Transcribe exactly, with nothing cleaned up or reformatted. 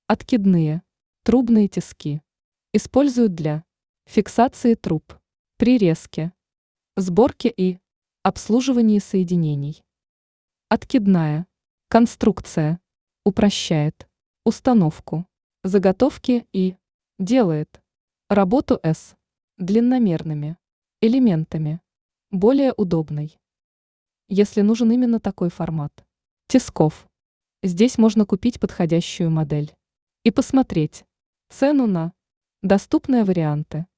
Откидные, трубные тиски. Используют для фиксации труб, при резке, сборке и обслуживании соединений. Откидная конструкция упрощает установку, заготовки и делает работу с длинномерными элементами более удобной. Если нужен именно такой формат тисков, здесь можно купить подходящую модель и посмотреть цену на доступные варианты.